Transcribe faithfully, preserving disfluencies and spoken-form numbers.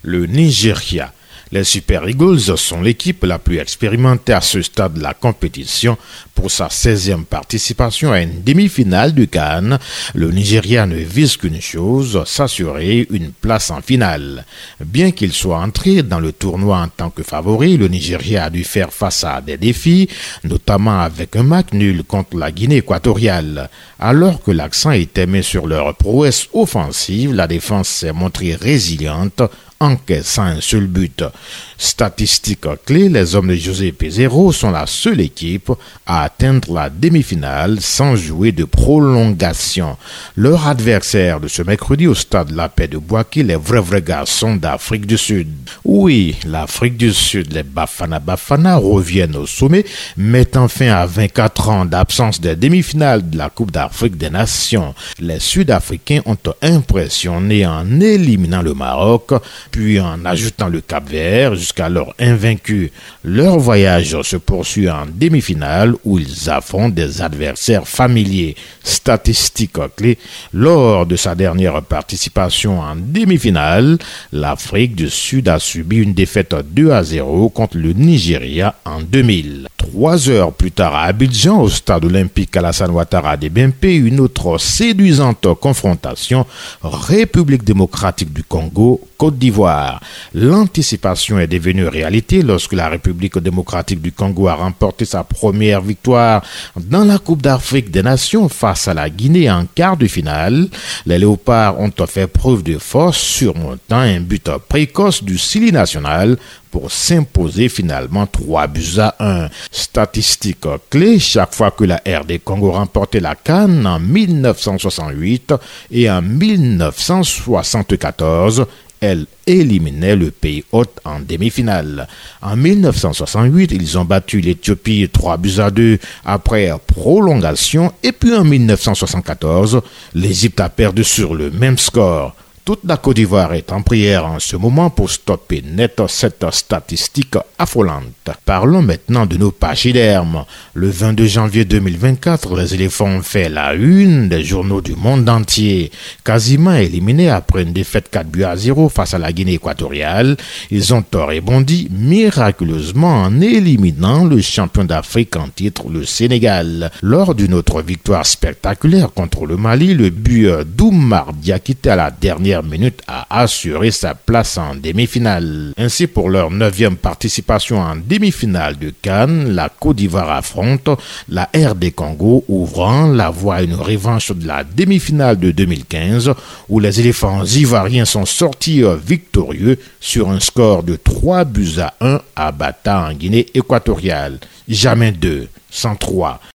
le Nigeria. Les Super Eagles sont l'équipe la plus expérimentée à ce stade de la compétition. Pour sa seizième participation à une demi-finale du CAN, le Nigeria ne vise qu'une chose, s'assurer une place en finale. Bien qu'il soit entré dans le tournoi en tant que favori, le Nigeria a dû faire face à des défis, notamment avec un match nul contre la Guinée équatoriale. Alors que l'accent était mis sur leur prouesse offensive, la défense s'est montrée résiliente, encaissant un seul but. Statistique clé, les hommes de José Peseiro sont la seule équipe à atteindre la demi-finale sans jouer de prolongation. Leur adversaire de ce mercredi au stade La Paix de Bouaké, les vrais vrais garçons d'Afrique du Sud. Oui, l'Afrique du Sud, les Bafana Bafana reviennent au sommet, mettant fin à vingt-quatre ans d'absence des demi-finales de la Coupe d'Afrique des Nations. Les Sud-Africains ont impressionné en éliminant le Maroc, puis en ajoutant le Cap-Vert, jusqu'alors invaincus. Leur voyage se poursuit en demi-finale où ils affrontent des adversaires familiers. Statistique clé, lors de sa dernière participation en demi-finale, l'Afrique du Sud a subi une défaite deux à zéro contre le Nigeria en deux mille. Trois heures plus tard à Abidjan, au stade olympique Alassane Ouattara de Bempé, une autre séduisante confrontation, République démocratique du Congo, Côte d'Ivoire. L'anticipation est devenue réalité lorsque la République démocratique du Congo a remporté sa première victoire dans la Coupe d'Afrique des Nations face à la Guinée en quart de finale. Les Léopards ont fait preuve de force, surmontant un but précoce du Sili national pour s'imposer finalement trois buts à un. Statistique clé, chaque fois que la R D Congo remportait la CAN en mille neuf cent soixante-huit et en mille neuf cent soixante-quatorze, elle éliminait le pays hôte en demi-finale. En mille neuf cent soixante-huit, ils ont battu l'Éthiopie trois buts à deux après prolongation, et puis en mille neuf cent soixante-quatorze, l'Égypte a perdu sur le même score. Toute la Côte d'Ivoire est en prière en ce moment pour stopper net cette statistique affolante. Parlons maintenant de nos pachydermes. Le vingt-deux janvier deux mille vingt-quatre, les éléphants ont fait la une des journaux du monde entier. Quasiment éliminés après une défaite quatre buts à zéro face à la Guinée équatoriale, ils ont rebondi miraculeusement en éliminant le champion d'Afrique en titre, le Sénégal. Lors d'une autre victoire spectaculaire contre le Mali, le but d'Oumar Diakité à la dernière minute a assuré sa place en demi-finale. Ainsi, pour leur neuvième participation en demi-finale de CAN, la Côte d'Ivoire affronte la R D Congo, ouvrant la voie à une revanche de la demi-finale de deux mille quinze, où les éléphants ivoiriens sont sortis victorieux sur un score de trois buts à un à Bata en Guinée équatoriale. Jamais deux, sans trois.